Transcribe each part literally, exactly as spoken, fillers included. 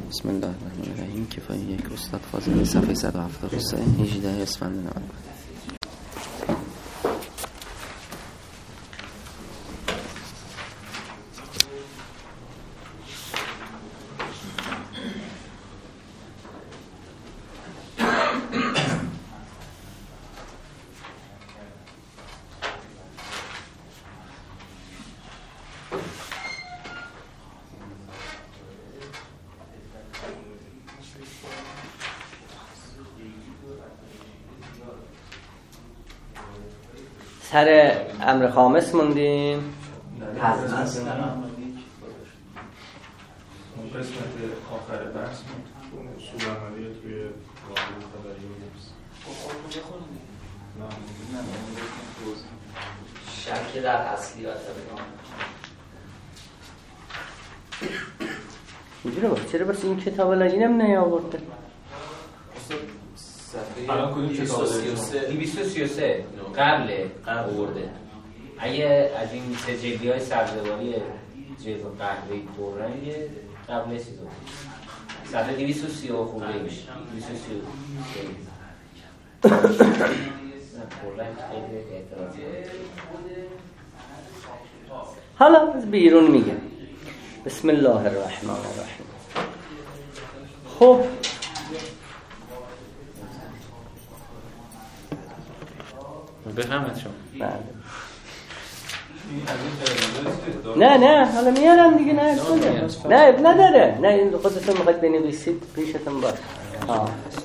بسم الله الرحمن الرحیم. کفایه یک استاد فاضلی، صفحه صد و هفتاد و سه، هجده اسفند نود. سر امر خامس موندیم. از از اون قسمت آخر بحث موند اصول عملی توی واقع خبری و نفس شک در اصلیات بگم اینجوری باید. چرا بس این کتاب لگینم نیاورده؟ الان کدوم کتاب دویست و سی و سه قبل آورده. اگه از این سه جلدی های سبزواری جلد قهوه‌ای پررنگ قبل چیز بود صفحه دویست و سی و خورده میشه. دویست و سی و پررنگ خیلی اعتراضی. حالا از بیرون میگه بسم الله الرحمن الرحیم. خب بفهمد شما. نه نه حالا میارم دیگه. نه نه نه نداره. نه این خودتون میخواید بنویسید پیشتون باشه. ها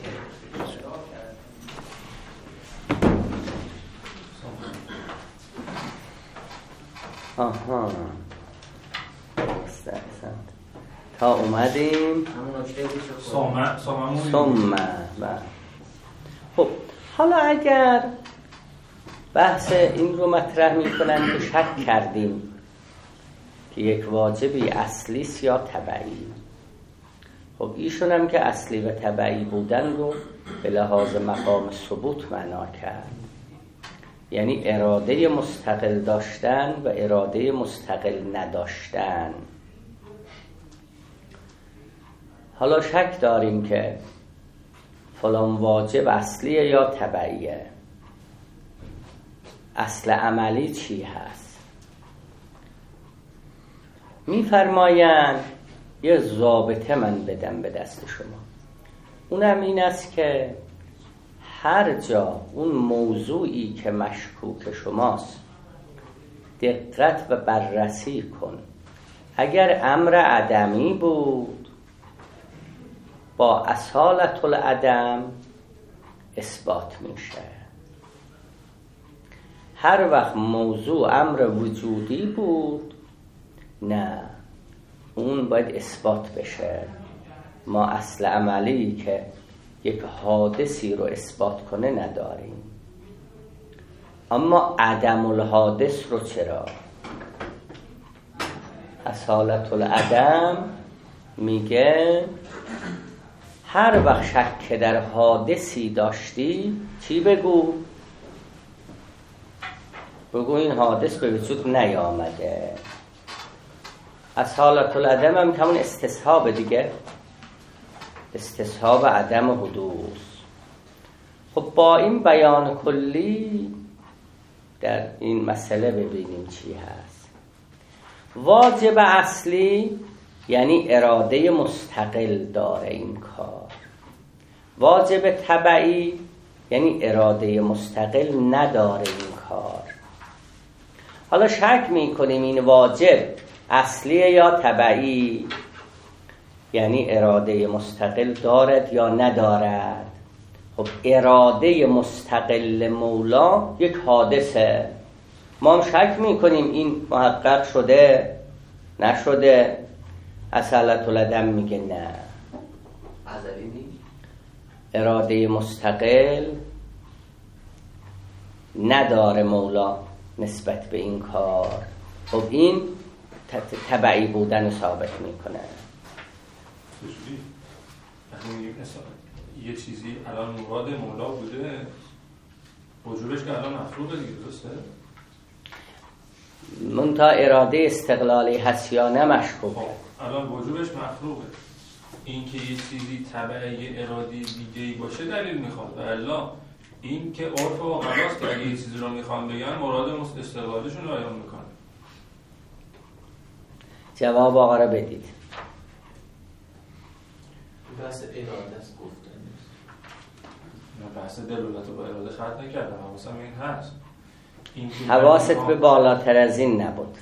آها استحسنت. تا اومدیم سامه سامه سامه. خب حالا اگر بحث این رو مطرح میکنن که شک کردیم که یک واجبی اصلی است یا تبعی. خب ایشون هم که اصلی و تبعی بودن رو به لحاظ مقام ثبوت معنا کرد، یعنی اراده مستقل داشتن و اراده مستقل نداشتن. حالا شک داریم که فلان واجب اصلیه یا تبعیه. اصل عملی چی هست؟ میفرمایند یه ضابطه من بدم به دست شما. اونم این است که هر جا اون موضوعی که مشکوک شماست دقت و بررسی کن. اگر امر عدمی بود با اصالت العدم اثبات میشه. هر وقت موضوع امر وجودی بود نه، اون باید اثبات بشه. ما اصل عملی که یک حادثی رو اثبات کنه نداریم. اما عدم الحادث رو چرا؟ اصالت العدم میگه هر وقت شک در حادثی داشتی چی بگو؟ بگو این حادث به وجود نیامده. اصالت العدم هم همون استصحاب دیگه، استصحاب عدم حدوث. خب با این بیان کلی در این مسئله ببینیم چی هست. واجب اصلی یعنی اراده مستقل داره این کار. واجب تبعی یعنی اراده مستقل نداره این کار. حالا شک میکنیم این واجب اصلیه یا تبعی، یعنی اراده مستقل دارد یا ندارد. خب اراده مستقل مولا یک حادثه. ما هم شک میکنیم این محقق شده نشده. اصالت العدم میگه نه، ازلی نیست. اراده مستقل نداره مولا نسبت به این کار. خب این تبعی بودن ثابت میکنه. یه چیزی الان مراد مولا بوده، وجوبش که الان مفروضه دیگه، درسته؟ منتها اراده استقلالی هست یا نه مشکوکه. الان وجوبش مفروضه. این که یه چیزی تبع یه اراده دیگه‌ای باشه دلیل میخواد، و الا این که عرف و قضاست که اگه یه چیزی رو میخوان بگن مراد استقلالشون رو بیان میکنه. جواب آقا رو بدید. بحث اراده است گفتن نیست. من بحث دلالت با اراده خط نکردم، حواسم این هست. حواست به بالاتر از این نبود.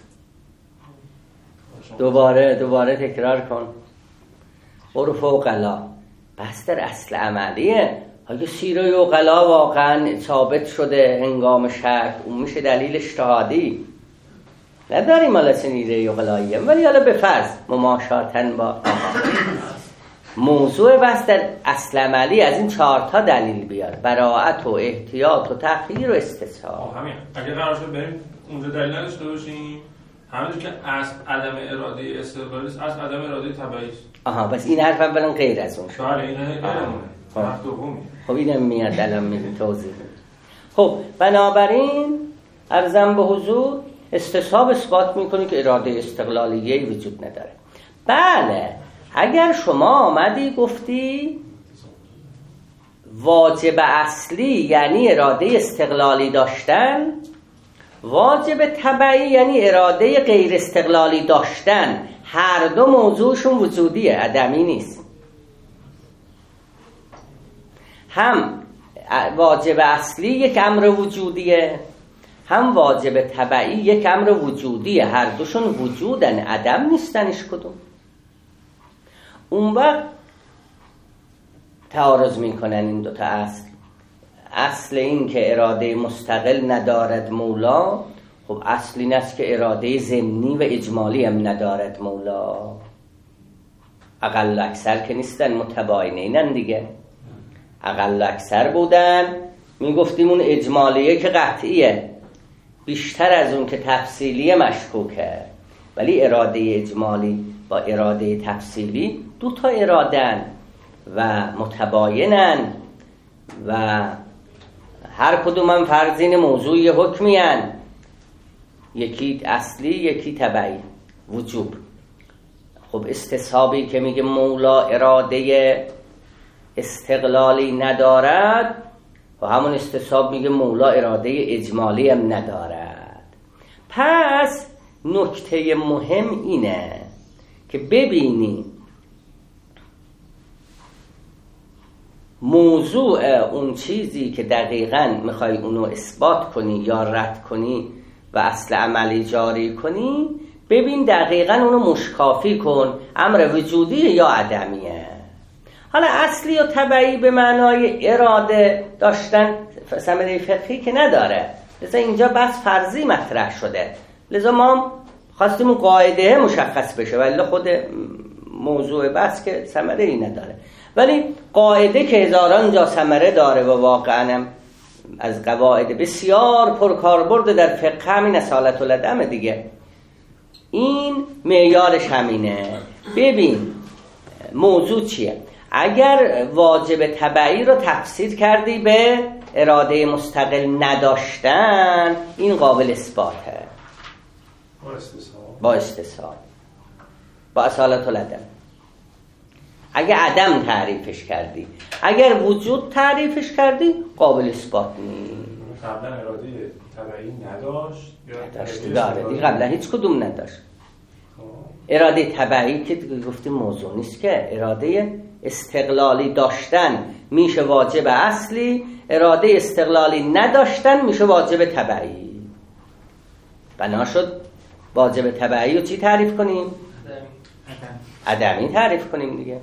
دوباره دوباره تکرار کن. عرف و عقلا بحث در اصل عملیه. اگه سیره و عقلا واقعا ثابت شده هنگام شک، اون میشه دلیل اجتهادی، نداریم مالا سیره و عقلاییه. ولی حالا به فرض مماشاتن با موضوع بحث در اصل عملی از این چهار تا دلیل بیار: براءت و احتیاط و تخییر و استصحاب. همین اگه قرار شد بریم اونجا دلیل نداشته باشیم، همونجور که اصل عدم اراده استقلالی است، اصل عدم اراده تبعی است. آها، بس این حرف اولا غیر از اون شد. بله اینه علمونه. حرف دومی. خب اینم میاد الان میگم توضیح. خب بنابراین عرضم به حضور استصحاب اثبات میکنه که اراده استقلالیه وجود نداره. بله اگر شما آمدی گفتی واجب اصلی یعنی اراده استقلالی داشتن، واجب تبعی یعنی اراده غیر استقلالی داشتن، هر دو موضوعشون وجودیه، عدمی نیست. هم واجب اصلی یک امر وجودیه، هم واجب تبعی یک امر وجودیه، هر دوشون وجودن، عدم نیستنش کدوم. اون وقت تعارض میکنن این دوتا اصل. اصل این که اراده مستقل ندارد مولا، خب اصل این است که اراده ضمنی و اجمالی هم ندارد مولا. اقل اکثر که نیستن، متباینینن دیگه. اقل اکثر بودن میگفتیم اون اجمالیه که قطعیه، بیشتر از اون که تفصیلیه مشکوکه. ولی اراده اجمالی با اراده تفصیلی دو تا ارادن و متباینن و هر کدوم هم فرضین موضوعی حکمی هن، یکی اصلی یکی تبعی وجوب. خب استصحابی که میگه مولا اراده استقلالی ندارد و همون استصحاب میگه مولا اراده اجمالی هم ندارد. پس نکته مهم اینه که ببینی موضوع اون چیزی که دقیقاً میخوای اونو اثبات کنی یا رد کنی و اصل عملی جاری کنی، ببین دقیقاً اونو مشکافی کن، امر وجودی یا عدمیه. حالا اصلی و تبعی به معنای اراده داشتن ثمره فقهی که نداره، لذا اینجا بس فرضی مطرح شده، لذا ما خواستیم اون قاعده مشخص بشه، ولی خود موضوع بس که ثمره ای نداره. ولی قاعده که هزاران جا ثمره داره و واقعا از قواعد بسیار پرکاربرد در فقه همین اصالت العدم دیگه، این معیارش همینه. ببین موضوع چیه؟ اگر واجب تبعی رو تفسیر کردی به اراده مستقل نداشتن، این قابل اثباته با استصحاب با اصالت العدم. اگه عدم تعریفش کردی، اگر وجود تعریفش کردی، قابل اثبات نیست. قبلا اراده تبعی نداشت یا داشت؟ دیگه قبلا هیچ کدوم نداشت. اراده تبعی که گفتیم موضوع نیست، که اراده استقلالی داشتن میشه واجب اصلی، اراده استقلالی نداشتن میشه واجب تبعی. بنا شد واجب تبعی رو چی تعریف کنیم؟ عدمی تعریف کنیم دیگه.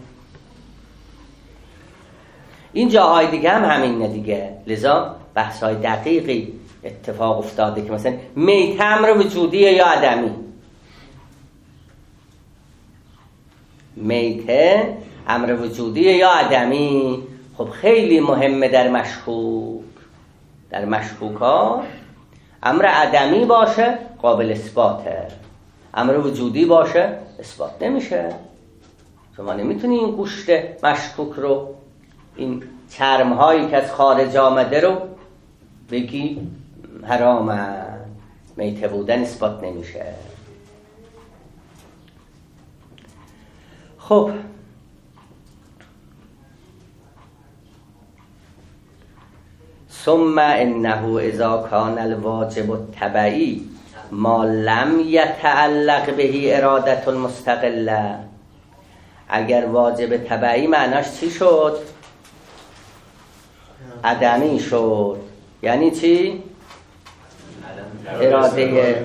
این جاهای دیگه هم همینه دیگه. لذا بحث‌های دقیقی اتفاق افتاده که مثلا میت امر وجودیه یا عدمی. میت امر وجودیه یا عدمی. خب خیلی مهمه در مشکوک. در مشکوکات امر عدمی باشه قابل اثباته، امر وجودی باشه اثبات نمیشه. شما نمیتونی این گوشت مشکوک رو، این چرم هایی که از خارج آمده رو بگی حرامه، میته بودن اثبات نمیشه. خب ثم انه اذا کان الواجب التبعی ما لم یتعلق به اراده مستقله، اگر واجب تبعی معناش چی شد؟ عدمی شد. یعنی چی؟ اراده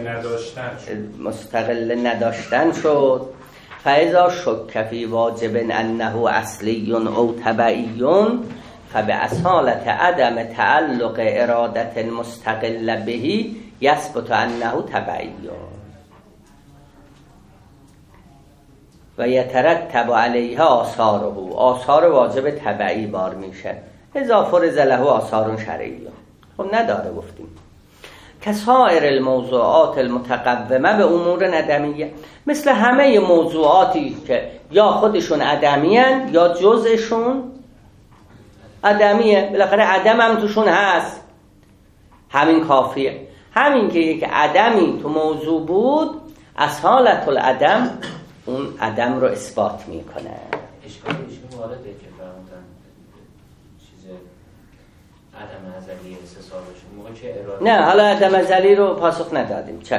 مستقل نداشتن شد. فاذا شک فی واجب انه اصلی او تبعی فباصالة عدم تعلق اراده مستقل به یثبت انه تبعی و یترتب علیها آثاره، آثار واجب تبعی بار میشه. اذا فرض له آثار شرعی. خب نداره گفتیم کسائر الموضوعات المتقومه به امور ندمیه، مثل همه موضوعاتی که یا خودشون عدمیان یا جزءشون عدمیه. بالاخره عدم هم توشون هست، همین کافیه. همین که یک عدمی تو موضوع بود، اصالت العدم اون عدم رو اثبات میکنه. اشکال ایشون وارده که فرمودن چیز عدم ازلی استثابشون موقع که اراده نه، حالا عدم ازلی رو پاسخ ندادیم. چشم.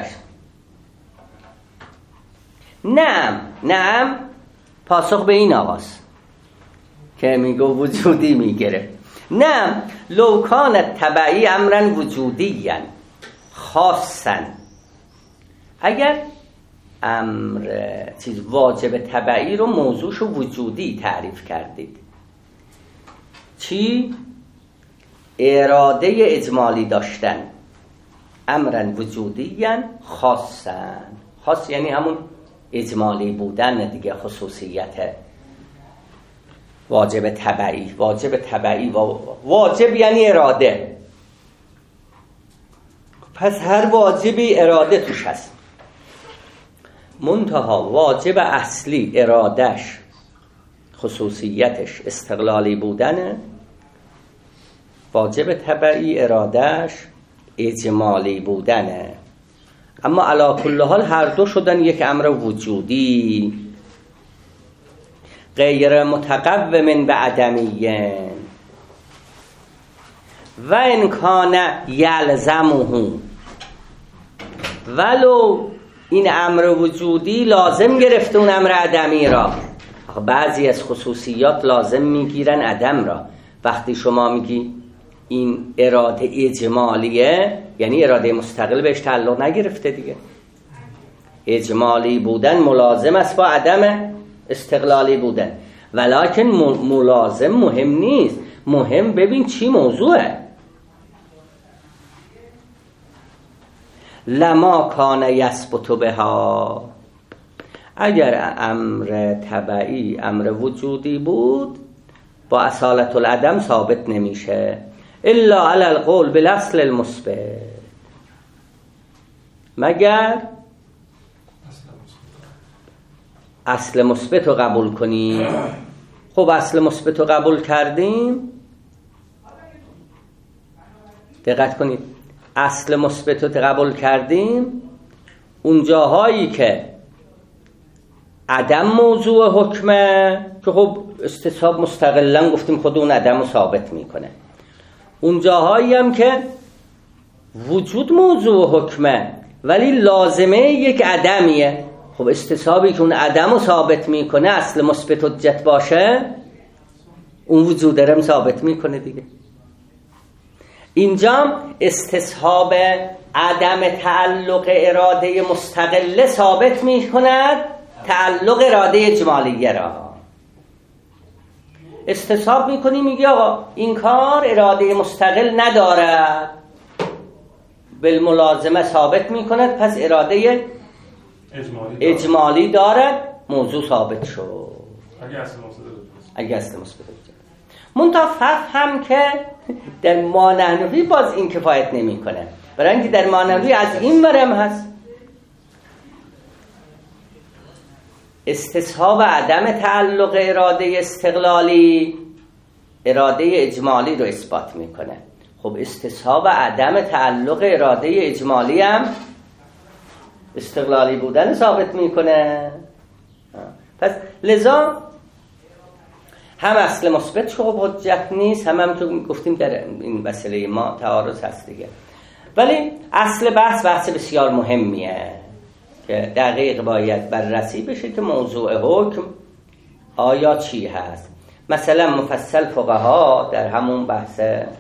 نعم نعم پاسخ به این آغاز که میگو وجودی میگیره. نعم لو کان تبعی امرا وجودیا خاصا، اگر امر چیز واجب تبعی رو موضوعش وجودی تعریف کردید، چی؟ اراده اجمالی داشتن، امرا وجودیا خاصا. خاص یعنی همون اجمالی بودن دیگه، خصوصیت واجب تبعی. واجب تبعی واجب یعنی اراده، پس هر واجبی اراده توش هست. منتها واجب اصلی ارادش خصوصیتش استقلالی بودنه، واجب تبعی ارادش اجمالی بودنه. اما علی کل حال هر دو شدن یک امر وجودی غیر متقوم به عدمیه. و ان کان یلزمه، ولو این امر وجودی لازم گرفته اون امر عدمی را. بعضی از خصوصیات لازم میگیرن عدم را. وقتی شما میگی این اراده اجمالیه، یعنی اراده مستقل بهش تعلق نگرفته دیگه. اجمالی بودن ملازم است با عدم استقلالی بودن، ولکن ملازم مهم نیست. مهم ببین چی موضوعه. لما کان یثبت بها، اگر امر تبعی امر وجودی بود با اصالت العدم ثابت نمیشه، الا علی القول بالاصل المثبت، مگر اصل مثبت رو قبول کنیم. خب اصل مثبت رو قبول کردیم، دقت کنید، اصل مثبت رو قبول کردیم، اون جاهایی که عدم موضوع حکمه که خب استصحاب مستقلا گفتیم خود اون عدم رو ثابت میکنه، اون جاهایی هم که وجود موضوع حکمه ولی لازمه یک عدمیه، خب استصحابی که اون عدم رو ثابت میکنه اصل مثبت حجت باشه، اون وجود رو ثابت میکنه دیگه. اینجا استصحاب عدم تعلق اراده مستقله ثابت میکند تعلق اراده اجمالیه را. استصحاب میکنی میگی آقا این کار اراده مستقل ندارد، بالملازمه ثابت میکند، پس اراده اجمالی, اجمالی دارد، موضوع ثابت شد اگه اصل مثبت اگه اصل مثبت منتها فهم که در مانوی باز این کفایت نمی کنه، برای اینکه در مانوی از این ورم هست استصحاب عدم تعلق اراده استقلالی اراده اجمالی رو اثبات میکنه. خب استصحاب عدم تعلق اراده اجمالی هم استقلالی بودن ثابت میکنه. پس لذا هم اصل مثبت شبه حجت نیست، هم هم که گفتیم در این مسئله ما تعارض هست دیگه. ولی اصل بحث بحث بسیار مهمیه که دقیق باید بررسی بشه که موضوع حکم آیا چی هست. مثلا مفصل فقها در همون بحث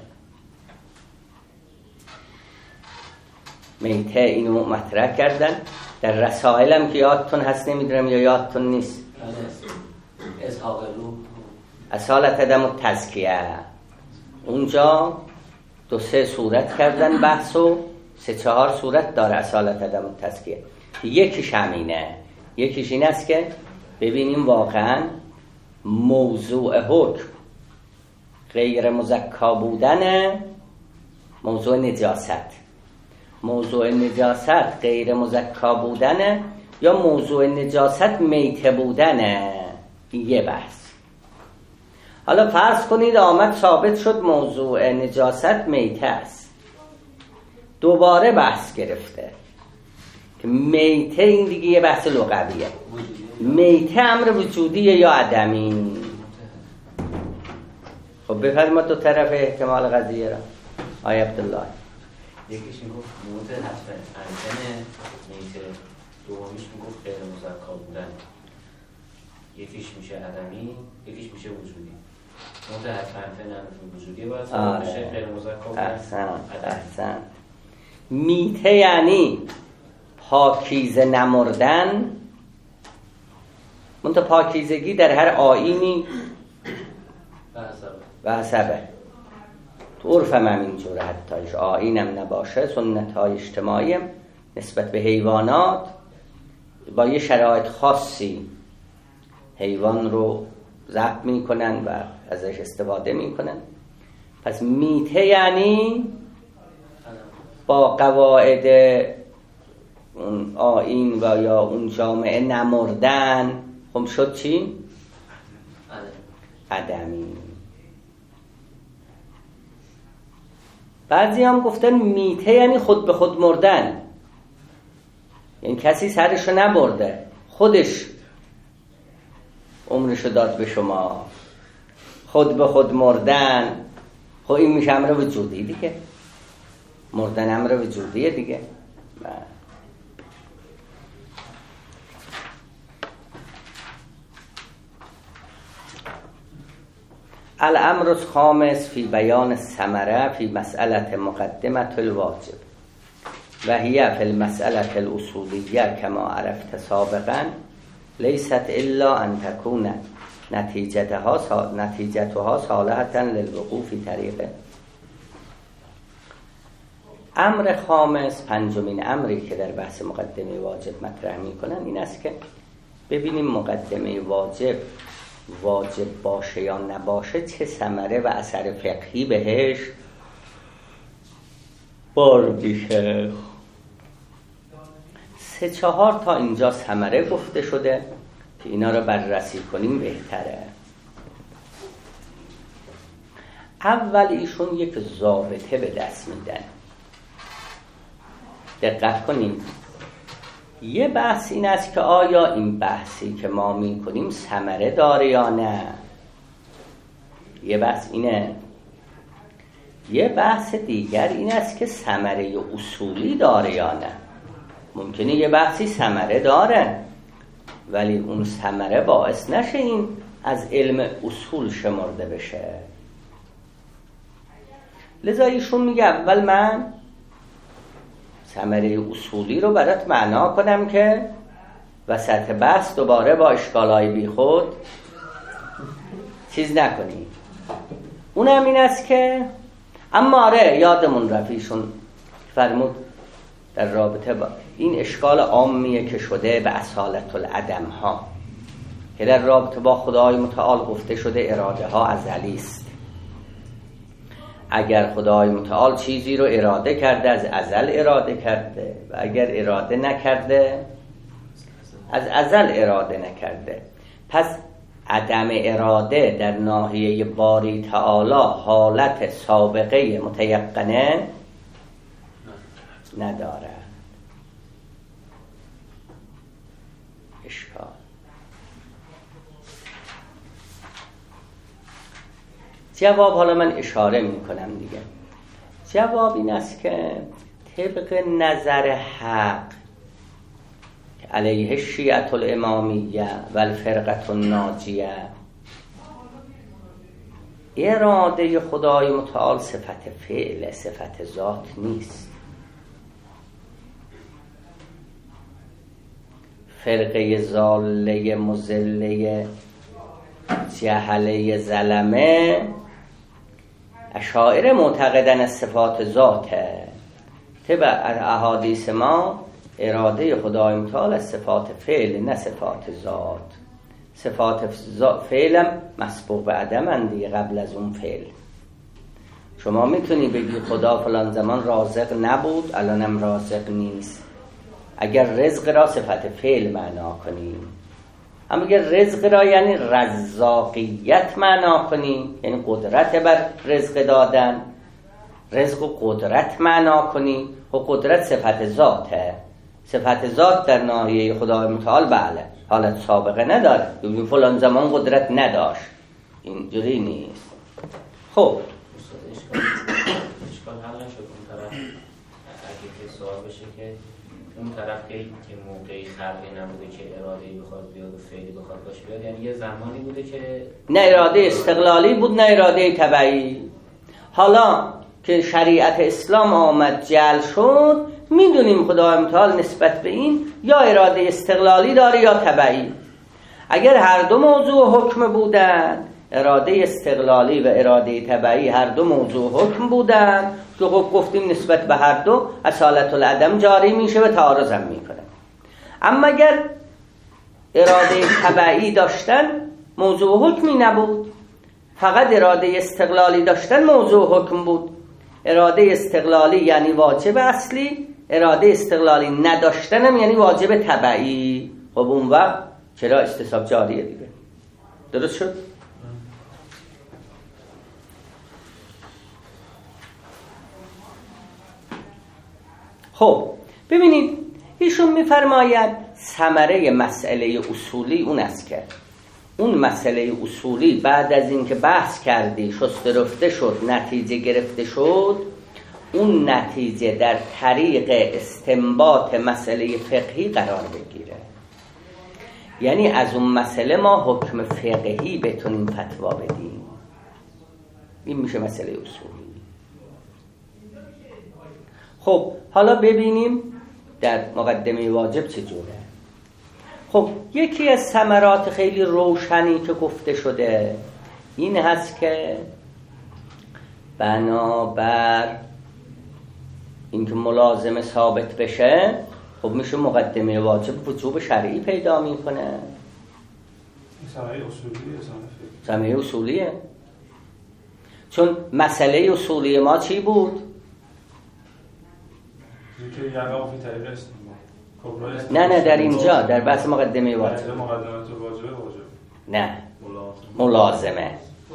میته اینو مطرح کردن. در رسائلم که یادتون هست، نمیدونم یا یادتون نیست، اظهاق روح، اصالت عدم التزکیه، اونجا دو سه صورت کردن بحثو، سه چهار صورت داره اصالت عدم التزکیه. یکیش همینه، یکیش این است که ببینیم واقعا موضوع حکم غیر مزکا بودن موضوع نجاست، موضوع نجاست غیر مزکا بودن، یا موضوع نجاست میته بودن. یه بحث. حالا فرض کنید آمد ثابت شد موضوع نجاست میته است، دوباره بحث گرفته که میته این دیگه یه بحث لغویه، میته امر وجودیه یا عدمی. خب بفرمایید دو طرف احتمال قضیه را آی عبدالله. یکیش میگفت موت حتما انجنه میته، دومیش میگفت غیر مزکا بودن، یکیش میشه عدمی یکیش میشه وجودی. موت حتما انجنه وجودیه باید آره. بشه غیر مزکا بودن. احسن احسن. میته یعنی پاکیزه نمردن. منتها پاکیزگی در هر آیینی و حسبه، تو عرفم هم اینجوره، حتیش آیینم نباشه، سنت های اجتماعی نسبت به حیوانات با یه شرایط خاصی حیوان رو ضبط میکنن و ازش استفاده میکنن. پس میته یعنی با قواعد اون آیین و یا اون جامعه نمردن. خب شد چی؟ عدمی. بعضی هم گفتن میته یعنی خود به خود مردن، یعنی کسی سرشو نبرده، خودش عمرشو داد به شما. خود به خود مردن، خب این میشه امر وجودی دیگه، مردن امر وجودیه دیگه. الامر الخامس فی بیان الثمره فی مسئله مقدمه الواجب و هی فی المسئله الاصولیه کما عرفت سابقا لیست الا ان تکون نتیجتها نتیجتها صالحه للوقوع فی طریقه. امر خامس، پنجمین امری که در بحث مقدمه واجب مطرح میکنن این است که ببینیم مقدمه واجب واجب باشه یا نباشه چه ثمره و اثر فقهی بهش بار میشه. سه چهار تا اینجا ثمره گفته شده که اینا رو بررسی کنیم بهتره. اول ایشون یک ضابطه به دست میدن. دقت کنیم، یه بحث این است که آیا این بحثی که ما میکنیم ثمره داره یا نه. یه بحث اینه. یه بحث دیگر این است که ثمره اصولی داره یا نه. ممکنه یه بحثی ثمره داره ولی اون ثمره باعث نشه این از علم اصول شمرده بشه. لذا ایشون میگه اول من ثمره اصولی رو برات معنا کنم که وسط بحث دوباره با اشکالای بی خود چیز نکنی. اونم این است که اما آره یادمون رفیشون فرمود در رابطه با این اشکال عامیه که شده به اصالت العدم ها که در رابطه با خدای متعال گفته شده اراده ها ازلی است. اگر خدای متعال چیزی رو اراده کرده از ازل اراده کرده و اگر اراده نکرده از ازل اراده نکرده. پس عدم اراده در ناحیه باری تعالی حالت سابقه متیقنه نداره. اشکال جواب حالا من اشاره میکنم دیگه. جواب این است که طبق نظر حق علیه الشیعة الامامیه و الفرقة الناجیه، اراده خدای متعال صفت فعل، صفت ذات نیست. فرقه ضاله مضله جهله ظلمه اشاعره معتقدن از صفات ذاته. طبق احادیث ما اراده خدای متعال از صفات فعل نه صفات ذات. صفات فعلم مسبوق به عدم دیگه، قبل از اون فعل. شما میتونی بگی خدا فلان زمان رازق نبود الانم رازق نیست، اگر رزق را صفت فعل معنا کنیم. اما اگر رزق را یعنی رزاقیت معنا کنیم، یعنی قدرت بر رزق دادن، رزق و قدرت معنا کنیم، و قدرت صفت ذاته. صفت ذات در ناحیه خدای متعال بله حالت سابقه نداره، یعنی فلان زمان قدرت نداشت، اینجوری نیست. خب اشکال حل نشد اون طرف. اگه که سوال بشه که اون طرف که موقعی خلقی نبوده که اراده‌ای بخواد بیاد و فعلی بخواد باشه بیاد، یعنی یه زمانی بوده که نه اراده استقلالی بود نه اراده تبعی. حالا که شریعت اسلام آمد جل شد، میدونیم خدای متعال نسبت به این یا اراده استقلالی داره یا تبعی. اگر هر دو موضوع حکم بودن، اراده استقلالی و اراده تبعی هر دو موضوع حکم بودن، که خب گفتیم نسبت به هر دو اصالت العدم جاری میشه و تعارض هم میکنه. اما اگر اراده تبعی داشتن موضوع حکمی نبود، فقط اراده استقلالی داشتن موضوع حکم بود. اراده استقلالی یعنی واجب اصلی، اراده استقلالی نداشتنم یعنی واجب تبعی. خب اون وقت چرا استصحاب جاریه دیگه. درست شد؟ خب ببینید ایشون میفرماید ثمره مسئله اصولی اون است که اون مسئله اصولی بعد از اینکه بحث کردی، شسته رفته شد، نتیجه گرفته شد، اون نتیجه در طریق استنباط مسئله فقهی قرار بگیره. یعنی از اون مسئله ما حکم فقهی بتونیم فتوا بدیم. این میشه مسئله اصولی. خب حالا ببینیم در مقدمه واجب چجوره. خب یکی از ثمرات خیلی روشنی که گفته شده این هست که بنابر اینکه ملازمه ثابت بشه، خب میشه مقدمه واجب وجوب شرعی پیدا میکنه. ثمره اصولیه. ثمره اصولیه. چون مسئله اصولی ما چی بود؟ اینکه یقع فی طریق استنباط. نه نه در اینجا در بحث مقدمه واجب. مقدمه واجب واجب. نه ملازمه.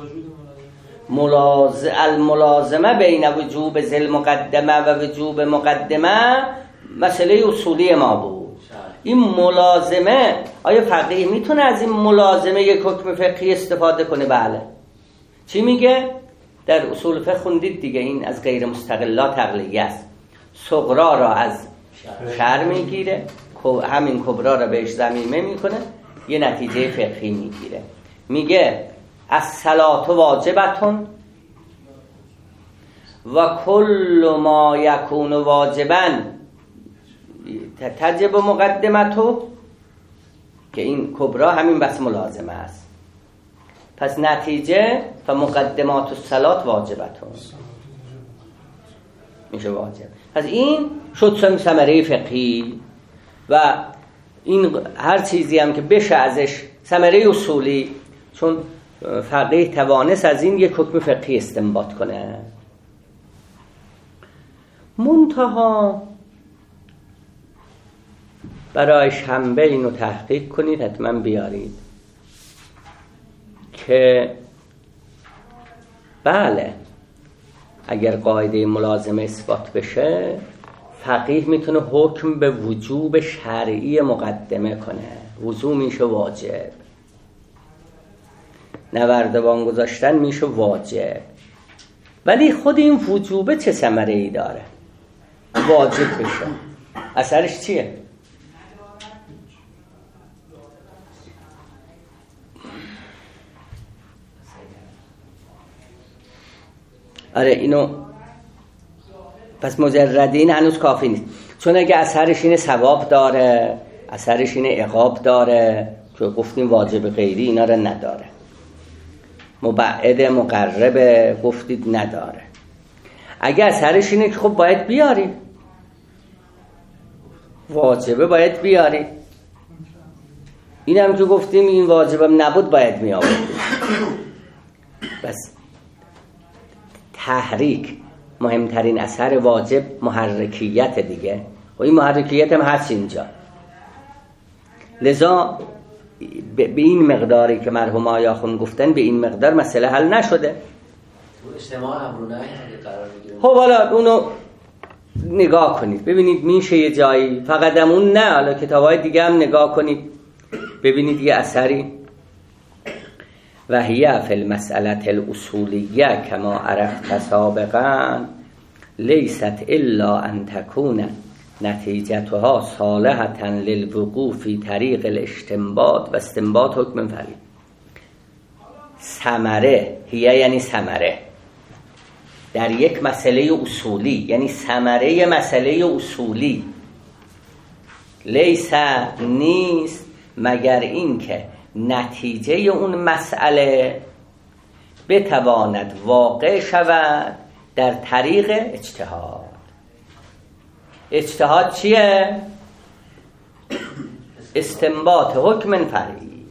ملاز الملازمه بین وجوب ذل مقدمه و وجوب مقدمه مسئله اصولی ما بود. این ملازمه، آیا فقیه میتونه از این ملازمه یک حکم فقهی استفاده کنه؟ بله. چی میگه؟ در اصول فقه خوندید دیگه، این از غیر مستقلات عقلیه است. صغرا را از شرع میگیره، همین کبرا را بهش ضمیمه میکنه، یه نتیجه فقهی میگیره. میگه الصلاة واجبتون و کل ما یکون واجبا تجب مقدمتو، که این کبرا همین بس ملازمه است. پس نتیجه فمقدمات الصلاة واجبتون میشه واجب. پس این شد ثمره فقهی و این هر چیزی هم که بشه ازش ثمره اصولی، چون فقیه توانست از این یک حکم فقهی استنباط کنه. منتها برای شنبه اینو تحقیق کنید، حتما بیارید که بله اگر قاعده ملازمه اثبات بشه، فقیه میتونه حکم به وجوب شرعی مقدمه کنه، وضوع میشه واجب. نوردبان گذاشتن میشه واجب. ولی خود این وجوبه چه ثمره ای داره؟ واجب بشه اثرش چیه؟ آره اینو پس مجرد این هنوز کافی نیست، چون اگه اثرش اینه ثواب داره، اثرش اینه عقاب داره که گفتیم واجب غیری اینا رو نداره، مبعد مقرب گفتید نداره. اگه اثرش اینه که خب باید بیاری، واجبه باید بیاری، این هم که گفتیم این واجبم نبود باید می آوردیم. بس تحریک مهمترین اثر واجب محرکیت دیگه، و این محرکیت هم هست اینجا. لذا به این مقداری که مرحوم آیاخون گفتن به این مقدار مسئله حل نشده. اجتماع امر و نهی قرار میگیره. خب حالا اونو نگاه کنید ببینید میشه یه جایی، فقط همون نه، حالا کتابای دیگه هم نگاه کنید ببینید یه اثری. و هی فی المسئله الاصولیه کما عرفت سابقا لیست الا ان تکون نتیجتها صالحة للوقوع فی طریق الاستنباط و استنباط حکم فرعی. ثمره هی یعنی ثمره در یک مسئله اصولی، یعنی ثمره مسئله اصولی، لیس نیست مگر این که نتیجه اون مسئله بتواند واقع شود در طریق اجتهاد. اجتهاد چیه؟ استنباط حکم فرعی.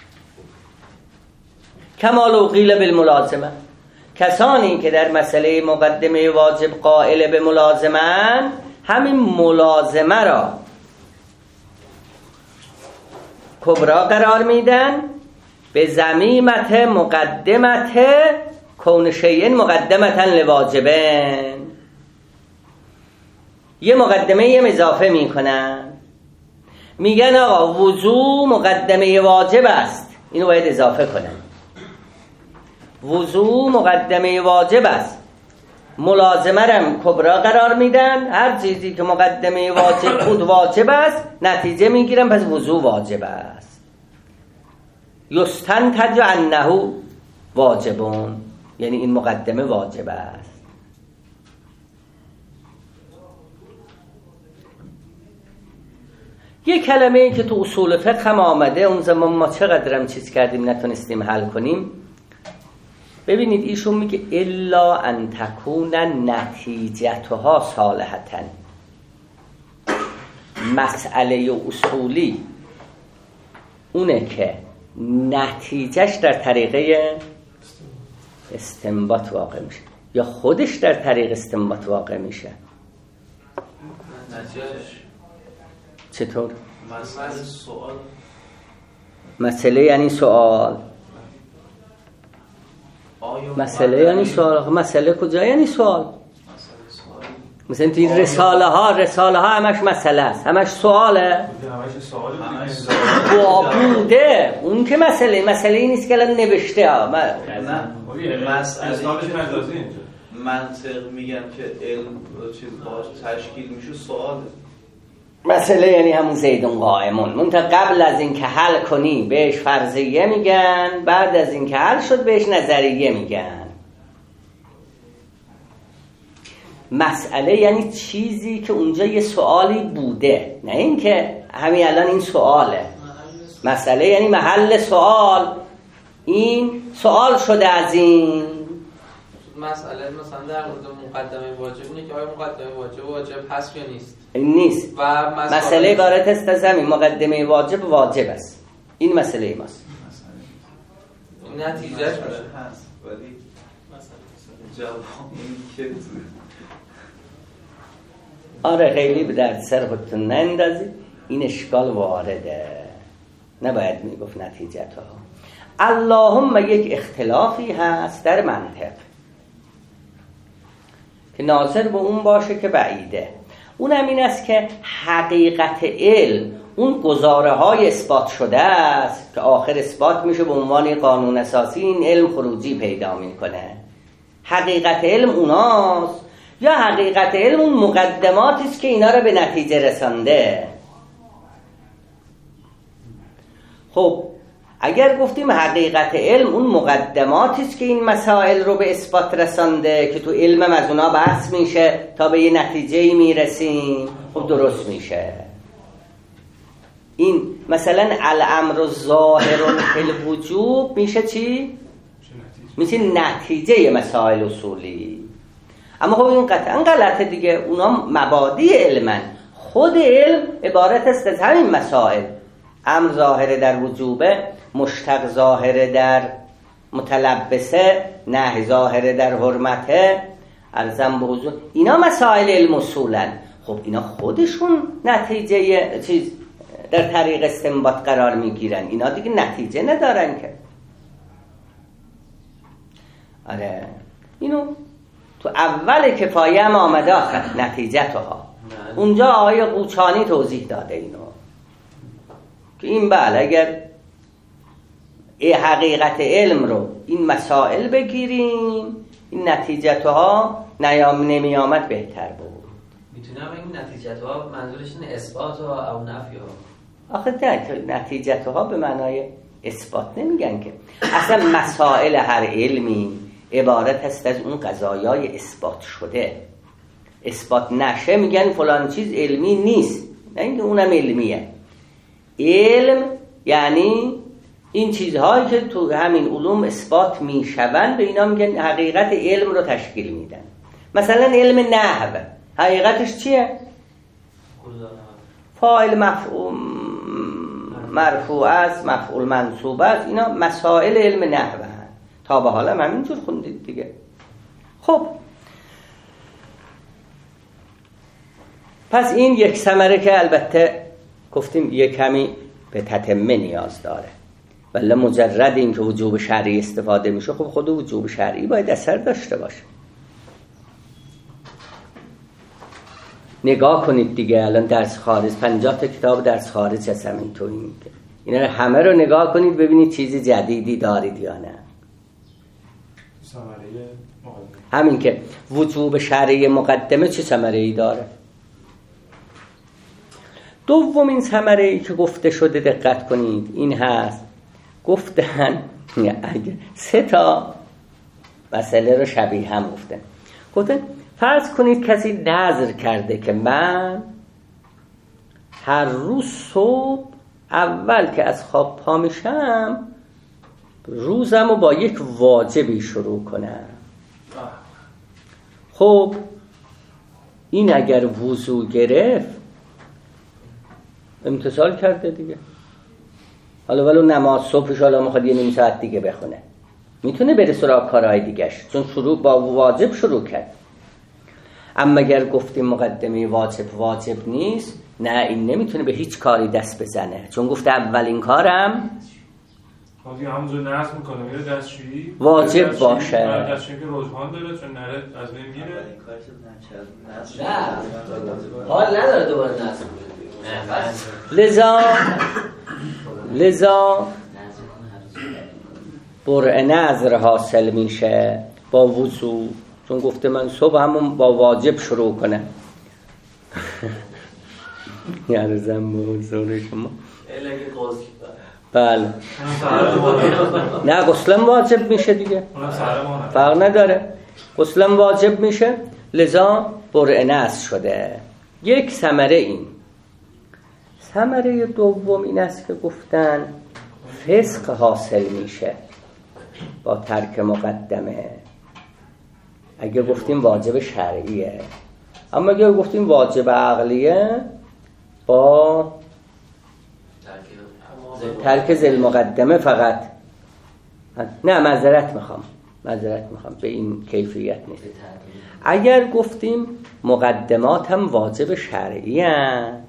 کما لو قیل بالملازمه، کسانی که در مسئله مقدمه واجب قائل به ملازمن، همین ملازمه را کبرا قرار میدن به ضمیمت مقدمت کون شیء مقدمتا لواجبن. یه مقدمه یه اضافه میکنن، میگن آقا وضو مقدمه واجب است، اینو باید اضافه کنن. وضو مقدمه واجب است، ملازمه رم کبرا قرار میدن، هر چیزی که مقدمه واجب بود واجب است، نتیجه میگیرن پس وضو واجب است. یستنتج انه واجبون، یعنی این مقدمه واجب است. یه کلمه ای که تو اصول فقه هم آمده، اون زمان ما چقدرم چیز کردیم نتونستیم حل کنیم. ببینید ایشون میگه الا ان تکون نتیجتها صالحتاً. مسئله اصولی اونه که نتیجهش در طریقه استنباط واقع میشه یا خودش در طریق استنباط واقع میشه. نتیجهش چطور؟ مسئله سوال، مسئله یعنی سوال، مسئله یعنی سوال. مسئله کجا یعنی سوال؟ مثلا تو این رساله ها رساله ها همش مسئله است، همش سواله. همش سواله بوده اون که مسئله مسئله ای نیست که الان نوشته ها. نه مسئله منطق میگن که علم چیز باش تشکیل میشه سواله. مسئله یعنی همون زیدون قائمون. منتها قبل از این که حل کنی بهش فرضیه میگن، بعد از این که حل شد بهش نظریه میگن. مسئله یعنی چیزی که اونجا یه سوالی بوده، نه این که همین الان این سواله. مسئله یعنی محل سوال، این سوال شده از این مسئله. مثلا در مورد مقدمه واجب اینه که آیا مقدمه واجب واجب هست یا نیست؟ نیست. و مسئله عبارت است از همین، مقدمه واجب واجب است. این مسئله ای ماست. این نتیجهش میشه هست، ولی جواب این که آره خیلی به درد سر خودتون نندازید، این اشکال وارده، نباید میگفت نتیجه ها. اللهم یک اختلافی هست در منطق که ناظر به اون باشه که بعیده. اون هم این است که حقیقت علم اون گزاره های اثبات شده است که آخر اثبات میشه به عنوان قانون اساسی، این علم خروجی پیدا میکنه. حقیقت علم اوناست، یا حقیقت علم اون مقدماتی است که اینا رو به نتیجه رسانده. خب اگر گفتیم حقیقت علم اون مقدماتی است که این مسائل رو به اثبات رسانده که تو علم از اونا بحث میشه تا به یه نتیجه‌ای میرسیم، خب درست میشه. این مثلا الامر ظاهر فی الوجوب میشه چی؟ میشه نتیجه مسائل اصولی. اما خب این قطعا غلطه دیگه، اونا مبادی علمن. خود علم عبارت است از همین مسائل. امر ظاهر در وجوبه، مشتق ظاهر در متلبسه، نهی ظاهر در حرمته، ارزم به حضور، اینا مسائل علم اصولن. خب اینا خودشون نتیجه چیز در طریق استنباط قرار میگیرن، اینا دیگه نتیجه ندارن که. آره اینو تو اول کفایه هم آمده آخر نتیجتها، اونجا آقای قوچانی توضیح داده اینو که این بله اگر حقیقت علم رو این مسائل بگیریم این نتیجتها نیام نمی آمد بهتر بود. میتونم این نتیجتها منظورش این اثبات ها او نفی ها؟ آخه نه، نتیجتها به معنای اثبات نمیگن که. اصلا مسائل هر علمی عبارت هست از اون قضایای اثبات شده. اثبات نشه میگن فلان چیز علمی نیست، نه اینکه اونم علمیه. علم یعنی این چیزهایی که تو همین علوم اثبات میشون به اینا میگن حقیقت علم رو تشکیل میدن. مثلا علم نحو حقیقتش چیه؟ فاعل مفعول مرفوع است، مفعول منصوب است، اینا مسائل علم نحو هست. تا به حالا هم همینجور خوندید دیگه. خب پس این یک ثمره که البته گفتیم یک کمی به تتمه نیاز داره، ولی مجرد این که وجوب شرعی استفاده میشه، خب خود وجوب شرعی باید اثر داشته باشه. نگاه کنید دیگه، الان درس خارج پنجاه تا کتاب درس خارج هست همین تو این که اینا همه رو نگاه کنید ببینید چیز جدیدی دارید یا نه. همین که وجوب شرعی مقدمه چه ثمره‌ای داره؟ دومین ثمره‌ای که گفته شده دقت کنید این هست، گفتن اگه سه تا مسئله رو شبیه هم گفتن. گفتن فرض کنید کسی نذر کرده که من هر روز صبح اول که از خواب پا میشم روزم رو با یک واجبی شروع کنم. خب این اگر وضو گرفت امتثال کرده دیگه. حالا ولو نماز صبحش حالا میخواد یه نیم ساعت دیگه بخونه، میتونه بره سراغ کارهای دیگهش، چون شروع با واجب شروع کرد. اما اگر گفتیم مقدمه واجب واجب نیست، نه این نمیتونه به هیچ کاری دست بزنه، چون گفته اولین کارم خودی همونجور نصب میکنه میره دستشویی واجب باشه. دستشویی که روزهان داره چون نره از بین میره. نه حال نداره دوباره نصب کنه. لذا لذا برع نذر حاصل میشه با وضو، چون گفته من صبح همون با واجب شروع کنم. یعنی زنبون زونه شما بله نه غسلم واجب میشه دیگه، فرق نداره، غسلم واجب میشه. لذا برع نذر شده. یک ثمره این. ثمره دوم این است که گفتن فسق حاصل میشه با ترک مقدمه. اگه گفتیم واجب شرعیه، اما اگه گفتیم واجب عقلیه با ترک ذل مقدمه فقط. نه معذرت میخوام معذرت میخوام به این کیفیت نیست. اگر گفتیم مقدمات هم واجب شرعی هست،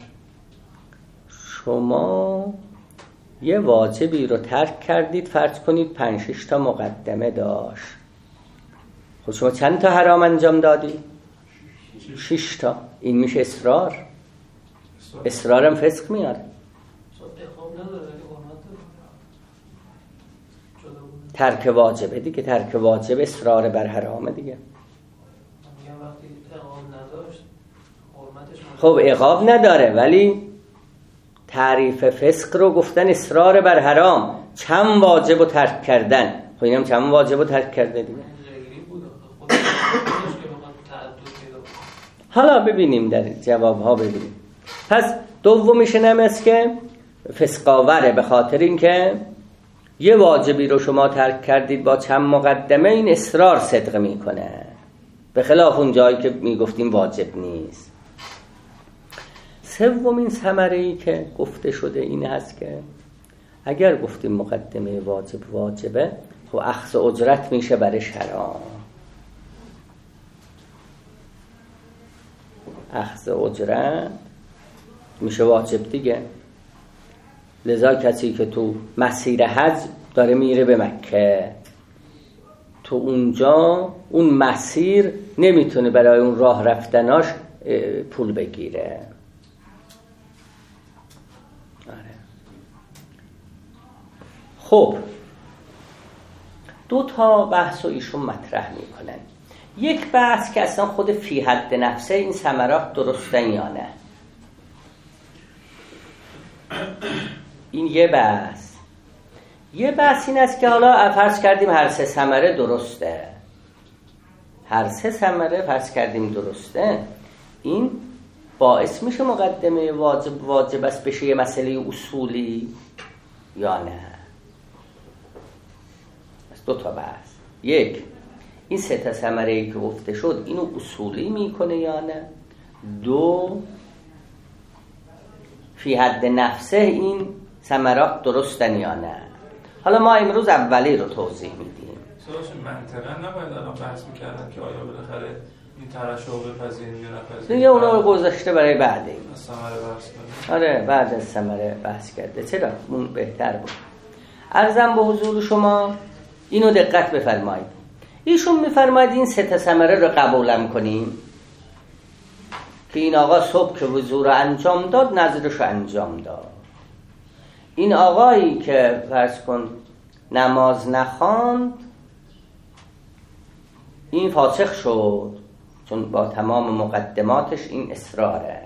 شما یه واجبی رو ترک کردید، فرض کنید پنج شش تا مقدمه داشت، خب شما چند تا حرام انجام دادی؟ شش تا. این میشه اصرار. اصرارم فسق میاره. ترک واجبه دیگه، ترک واجب اصرار بر حرامه دیگه. خب عقاب نداره، ولی تعریف فسق رو گفتن اصرار بر حرام، چند واجب رو ترک کردن. خب اینم چند واجب رو ترک کرده دیگه. حالا ببینیم در جوابها ببینیم. پس دومیش اینم است که فسقاوره، به خاطر اینکه یه واجبی رو شما ترک کردید با چند مقدمه، این اصرار صدق میکنه، به خلاف اون جایی که میگفتیم واجب نیست. سومین ثمره‌ای که گفته شده این هست که اگر گفتیم مقدمه واجب واجبه، خب اخذ اجرت میشه برش حرام. اخذ اجرت میشه واجب دیگه. لذا کسی که تو مسیر حج داره میره به مکه، تو اونجا اون مسیر نمیتونه برای اون راه رفتناش پول بگیره. آره. خب دو تا بحث رو ایشون مطرح میکنن. یک بحث که اصلا خود فی حد نفسه این ثمرات درستن یا نه، این یه بحث. یه بحث این است که حالا فرض کردیم هر سه ثمره درسته، هر سه ثمره فرض کردیم درسته، این باعث میشه مقدمه واجب واجب است بشه یه مسئله اصولی یا نه؟ بس دو تا بحث. یک، این سه تا ثمره‌ای که گفته شد اینو اصولی میکنه یا نه؟ دو، فی حد نفسه این ثمرات درستن یا نه؟ حالا ما امروز اولی رو توضیح میدیم. سوالش منطقا نباید الان بحث میکردن که آیا بالاخره این ترشح بپذیریم یا نپذیریم؟ دیگه اونا رو گذاشته برای بعدی. از ثمره بحث کنیم. آره بعد از ثمره بحث کرده. چرا؟ اون بهتر بود. عرضم به حضور شما اینو دقت بفرمایید. ایشون میفرماید این سه تا ثمره رو قبولم کنیم که این آقا صبح که وضو رو انجام داد نذرش رو انجام داد. این آقایی که فرض کن نماز نخواند این فاسق شد، چون با تمام مقدماتش این اصراره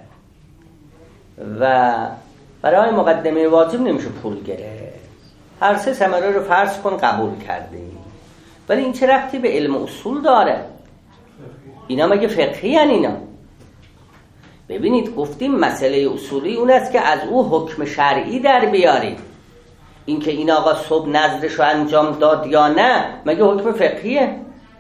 و برای مقدمه واجب نمیشه پول گرفت. هر سه ثمره رو فرض کن قبول کردیم، ولی این چه ربطی به علم اصول داره؟ اینا مگه فقهی هن اینا؟ ببینید گفتیم مسئله اصولی اون است که از او حکم شرعی در بیارید. این که این آقا صبح نذرش رو انجام داد یا نه مگه حکم فقهیه؟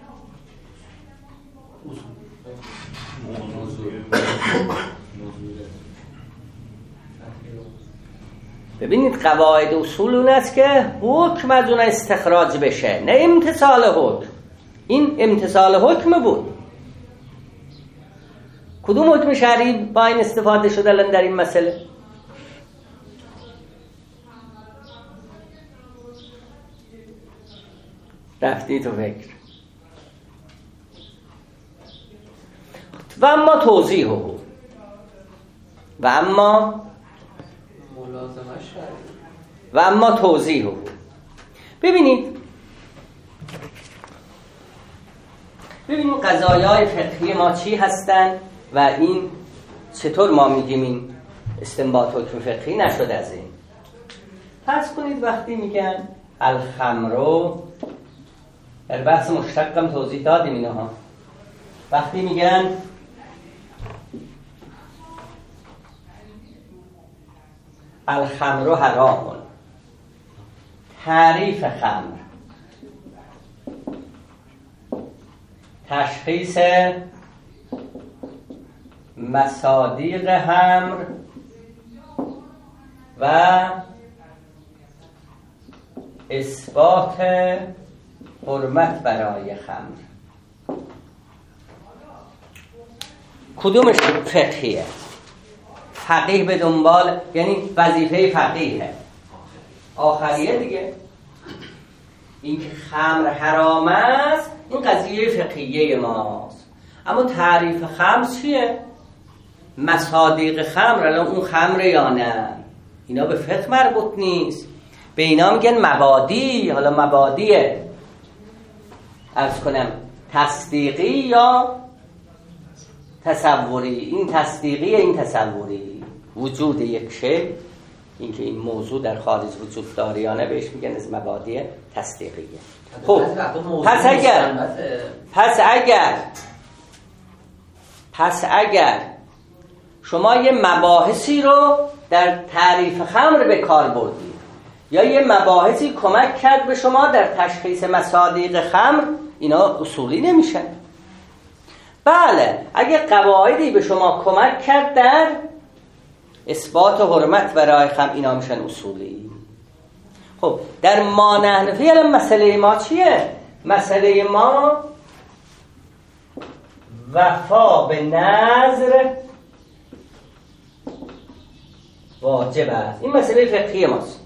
ببینید قواعد اصول اون است که حکم از اون استخراج بشه، نه امتثال حکم. این امتثال حکم بود. کدوم حکم شرعی با این استفاده شده الان در این مسئله؟ رفتی تو فکر. و اما توضیح او و اما و اما توضیح او. ببینید ببینید قضایای فقهی ما چی هستن و این چطور ما میگیم این استنباط حکم فقهی نشد از این. فرض کنید وقتی میگن الخمرو، در بحث مشتقم توضیح دادیم اینها، وقتی میگن الخمرو حرامون، تعریف خمر، تشخیص مصادیق خمر و اثبات حرمت برای خمر، کدومش فقهیه؟ فقیه به دنبال، یعنی وظیفه فقیه آخریه دیگه. این که خمر حرام است این قضیه فقهیه ماست. اما تعریف خمر چیه؟ مصادیق خمر، الان اون خمر یا نه؟ اینا به فقه مربوط نیست. به اینا میگن مبادی. حالا مبادی عرض کنم تصدیقی یا تصوری. این تصدیقی، این تصوری. وجود یک شی، اینکه این موضوع در خارج وجود داره یا نه، بهش میگن از مبادی تصدیقیه. خب پس اگر پس اگر پس اگر شما یه مباحثی رو در تعریف خمر به کار بردید یا یه مباحثی کمک کرد به شما در تشخیص مصادیق خمر، اینا اصولی نمیشن. بله اگه قواعدی به شما کمک کرد در اثبات حرمت و رای خمر، اینا میشن اصولی. خب در ما نحنفی الان مسئله ما چیه؟ مسئله ما وفا به نظر واجب است. این مسئله فقهی ماست.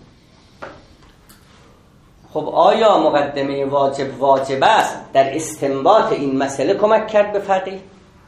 خب آیا مقدمه واجب واجب است در استنباط این مسئله کمک کرد به فقیه؟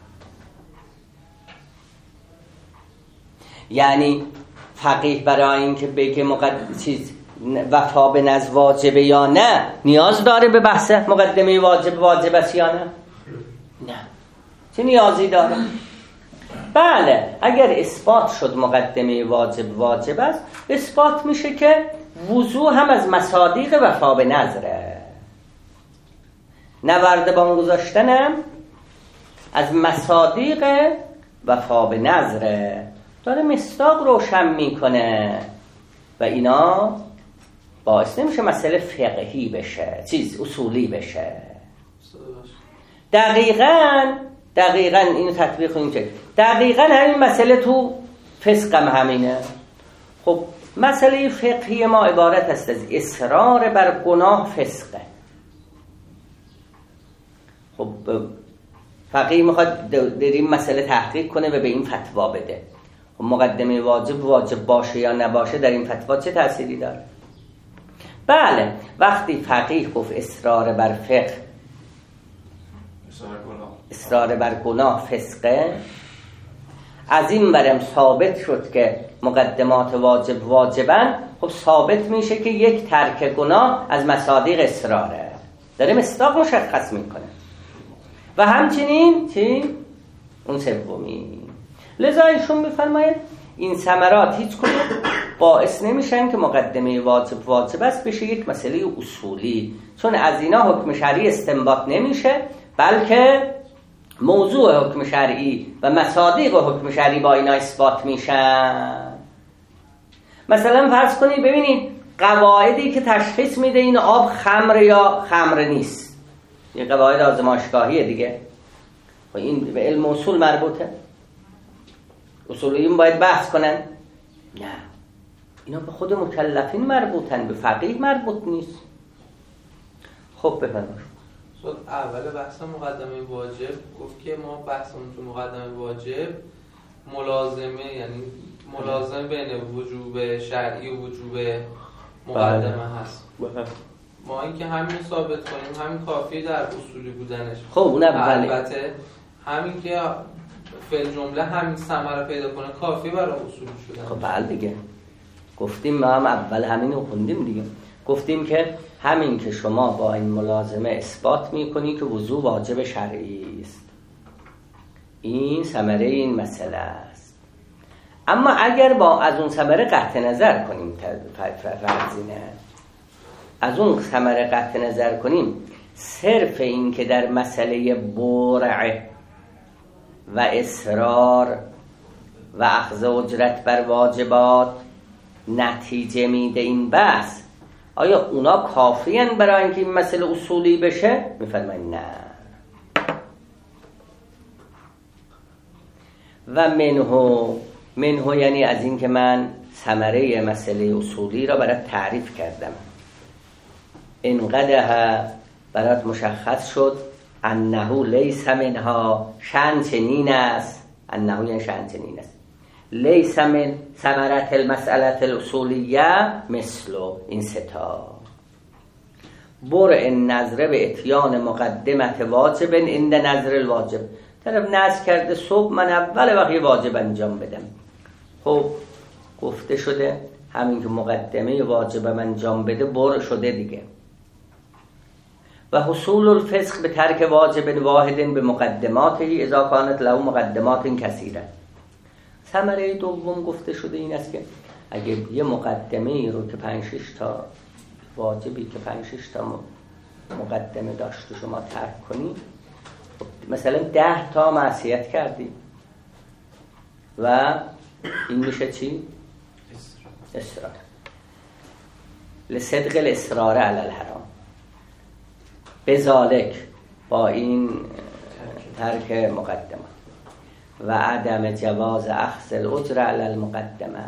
یعنی فقیه برای اینکه بگه مقدمه چیز وفا به نظر واجبه یا نه نیاز داره به بحث مقدمه واجب واجب است یا نه؟ نه. چه نیازی داره؟ بله اگر اثبات شد مقدمه واجب واجب است، اثبات میشه که وضوع هم از مصادیق وفا به نظره. نوردبان گذاشتنم از مصادیق وفا به نظره. داره مصداق روشن میکنه و اینا باعث نمیشه مسئله فقهی بشه، چیز اصولی بشه. دقیقاً دقیقاً اینو تطبیق کنیم که دقیقاً همین مسئله تو فسق هم همینه. خب مسئله فقهی ما عبارت است از اصرار بر گناه فسقه. خب فقیه میخواد در این مسئله تحقیق کنه و به این فتوا بده. خب مقدمه واجب واجب باشه یا نباشه در این فتوا چه تأثیری داره؟ بله وقتی فقیه گفت اصرار بر فقه، اصرار بر گناه فسقه، از این برم ثابت شد که مقدمات واجب واجبن، خب ثابت میشه که یک ترک گناه از مصادیق اصراره. داره مصداق مشخص میکنه. و همچنین چی؟ اون سومی. لذا ایشون میفرماید این ثمرات هیچ کدوم باعث نمیشن که مقدمه واجب واجب است بشه یک مسئله اصولی، چون از اینا حکم شرعی استنباط نمیشه، بلکه موضوع حکم شرعی و مصادیق حکم شرعی با اینا اثبات میشن. مثلا فرض کنید ببینید قواعدی که تشخیص میده این آب خمر یا خمر نیست، یه قواعد آزمایشگاهیه دیگه، و این به علم اصول مربوطه. اصولیون باید بحث کنن؟ نه، اینا به خود مکلفین مربوطن، به فقیه مربوط نیست. خب بفرمایید. اول بحث مقدمه واجب گفت که ما بحثمون تو مقدمه واجب ملازمه، یعنی ملازمه بین وجوب شرعی و وجوب مقدمه هست. ما اینکه همین ثابت کنیم همین کافیه در اصولی بودنش. خب اون البته همین که فعل جمله همین ثمره پیدا کنه کافیه برای اصولی شدن. خب بله دیگه گفتیم، ما هم اول همین رو خوندیم دیگه، گفتیم که همین که شما با این ملازمه اثبات میکنی که وضوع واجب شرعی است، این ثمره این مسئله است. اما اگر با از اون ثمره قطع نظر کنیم، فرضینه از اون ثمره قطع نظر کنیم، صرف این که در مسئله برع و اصرار و اخذ اجرت بر واجبات نتیجه میده این بحث، آیا اونا کافیان برای اینکه این مسئله اصولی بشه؟ میفرمایید نه. و منهو منهو یعنی از این که من ثمره مسئله اصولی را برات تعریف کردم، انقدر برات مشخص شد انه لیس منها، شأن چنین است، انه یعنی شأن چنین است، لیس من ثمرت المسئله الاصولیه مثلو، این ستا برع النظر به اتیان مقدمت واجب عند نظر الواجب. طرف نظر کرده صبح من اول وقت واجب انجام بدم، خب گفته شده همین که مقدمه واجب انجام بده بر شده دیگه. و حصول الفسق به ترک واجب واحد به مقدماته اذا کانت له مقدمات کثیره. ثمره دوم گفته شده این است که اگه یه مقدمه ای رو که پنج شش تا واجبی که پنج شش تا مقدمه داشت و شما ترک کنی، مثلا ده تا معصیت کردی و این میشه چی؟ اصرار. لصدق الاصرار علی الحرام بذالک، با این ترک مقدمه و عدم جواز اخذ الاجر علی المقدمه.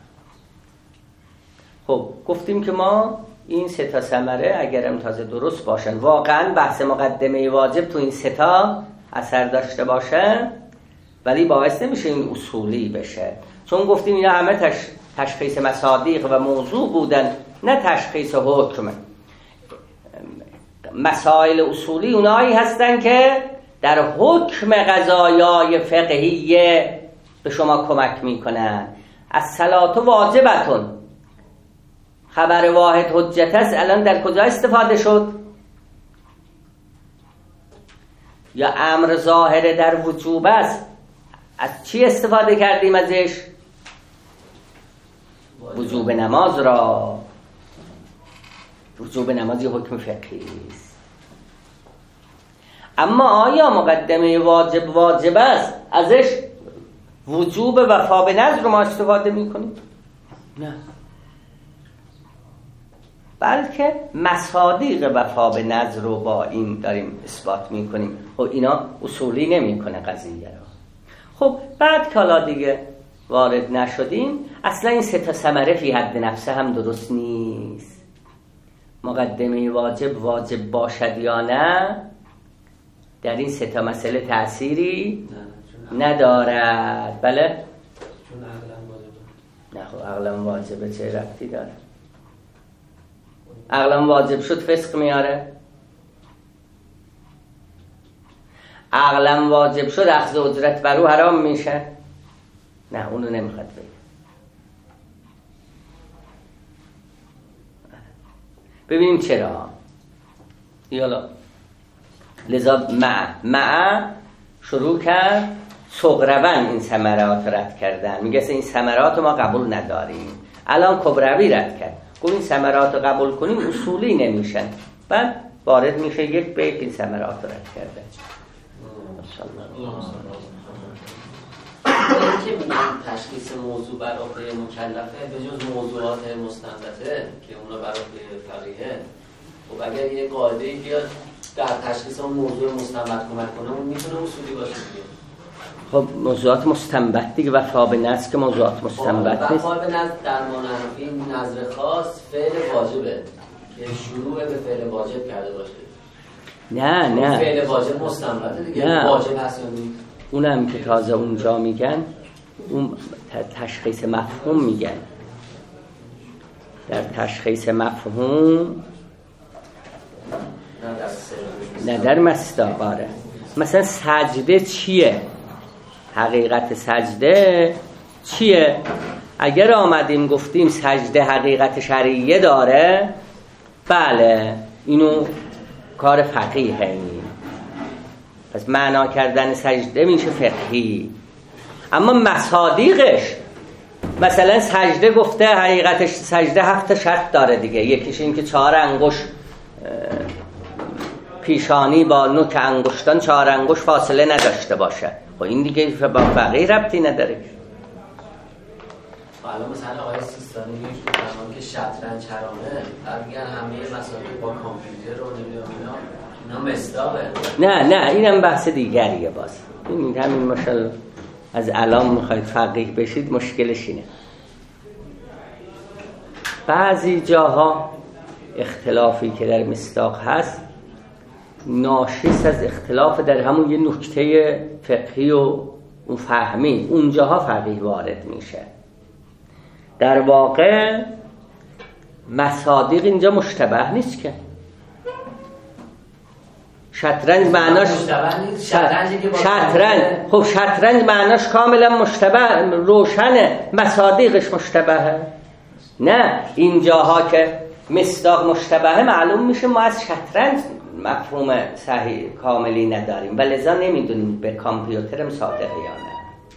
خب گفتیم که ما این سه تا ثمره اگرم تازه درست باشن، واقعا بحث مقدمه واجب تو این سه تا اثر داشته باشه، ولی باعث نمیشه این اصولی بشه، چون گفتیم اینا همه تش... تشخیص مصادیق و موضوع بودن، نه تشخیص حکم. مسائل اصولی اونایی هستن که در حکم قضایای فقهیه به شما کمک میکنن. الصلاة واجبتون، خبر واحد حجت است، الان در کجا استفاده شد؟ یا امر ظاهره در وجوب است، از چی استفاده کردیم ازش؟ وجوب نماز را. وجوب نماز یه حکم فقهی است. اما آیا مقدمه واجب واجب است ازش وجوب وفا به نذر رو ما استفاده میکنیم؟ نه، بلکه مصادیق وفا به نذر رو با این داریم اثبات میکنیم. خب اینا اصولی نمیکنه قضیه رو. خب بعد که حالا دیگه وارد نشدیم، اصلا این سه تا ثمره فی حد نفسه هم درست نیست. مقدمه واجب واجب باشد یا نه در این سه تا مسئله تأثیری ندارد. بله؟ چون عقلا واجبه. نه خب عقلا واجبه چه ربطی داره؟ عقلا واجب شد فسق میاره؟ عقلا واجب شد اخذ اجرت برو حرام میشه؟ نه، اونو نمیخواد بگه. ببینیم چرا. یالا لذا مع مع شروع کرد صغروان این ثمرات رد کردن، میگه این ثمرات ما قبول نداریم. الان کبروی رد کرد، گفت این ثمرات رو قبول کنیم اصولی نمیشن، بعد وارد میشه یک بیت این ثمرات رد کرده. که میگن تشخیص موضوع بر عهده مکلفه به جز موضوعات مستنبطه که اونا بر عهده فقیهه. خب اگر یه قاعده‌ای بیاد در تشخیص اون موضوع مستنبط کمک کنه، اون میتونه اصولی باشه دیگه. خب موضوعات مستنبط دیگه، وفا به نذر که موضوعات مستنبط نیست. وفا به نذر در معنی نذر خاص فعل واجبه که شروع به فعل واجب کرده باشه. نه نه، فعل واجب مستنبطه دیگه، نه. واجب هست یا نیست. اونم که تازه اونجا میگن اون تشخیص مفهوم میگن. در تشخیص مفهوم نه در مصداق. آره مثلا سجده چیه؟ حقیقت سجده چیه؟ اگر آمدیم گفتیم سجده حقیقت شرعیه داره، بله اینو کار فقیه این، پس معنا کردن سجده میشه فقهی. اما مصادیقش، مثلا سجده گفته حقیقتش سجده هفت شرط داره دیگه. یکیش این که چهار انگشت پیشانی با نوک انگشتان چهار انگشت فاصله نداشته باشه. خب این دیگه با فقیه ربطی نداره. حالا مثلا آقای سیستانی میگه که شطرنج حرامه، بعد میگن همه مسائل با کامپیوتر رو نمیدونم اینا اینا مصداقه. نه نه، اینم بحث دیگریه. باز این همین مشال از الان میخواید فقیه بشید مشکلش اینه. بعضی جاها اختلافی که در مصداق هست ناشی از اختلاف در همون یه نکته فقهی و اون فهمی، اونجاها فقیه وارد میشه. در واقع مصادیق اینجا مشتبه نیست که. شطرنج معناش شطرنج، خب شطرنج معناش کاملا مشتبه روشنه، مصادیقش مشتبهه. نه اینجاها که مصداق مشتبهه معلوم میشه ما از شطرنج مفهوم صحیح کاملی نداریم و لذا نمیدونیم به کامپیوترم صادقه یا نه.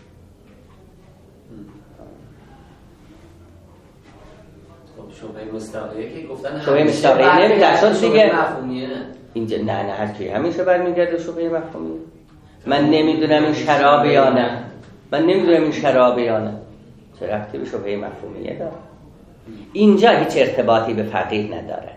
شبهه مستقیه که گفتن شبهه مستقیه نمیده شد دیگه مفهومیه اینجا نه نه هر کی همیشه برمیگرده شبهه مفهومیه. من نمیدونم این شرابه یا نه، من نمیدونم این شرابه یا نه، چه ربطی به شبهه مفهومیه داره؟ اینجا هیچ ارتباطی به فقیه نداره.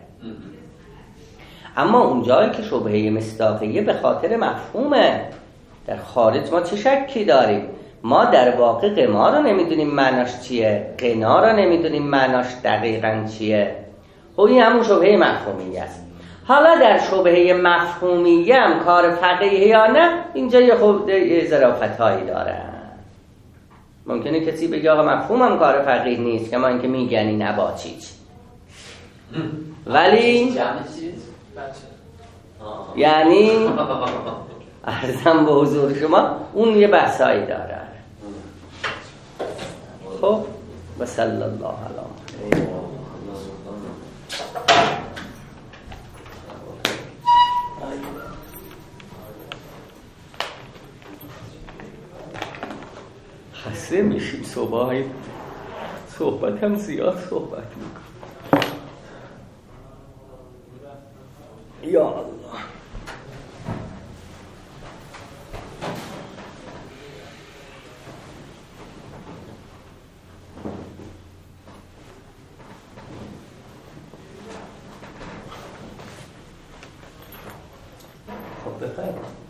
اما اونجایی که شبهه مصداقیه به خاطر مفهومه، در خارج ما چه شکی داریم؟ ما در واقع قمار رو نمیدونیم معناش چیه، قنا رو نمیدونیم معناش دقیقاً چیه. خب این همون شبهه مفهومیه است. حالا در شبهه مفهومیه هم کار فقیه یا نه، اینجا یه خود ظرافت‌هایی داره. ممکنه کسی بگه آقا مفهومم کار فقیه نیست، کما اینکه میگنی نباچیج، ولی یعنی عرضم به حضور شما اون یه بحثایی داره. خب و صلی الله علیه خسته میشیم صبحایی صحبت هم زیاد صحبت میکنم. یا الله خب بخیر.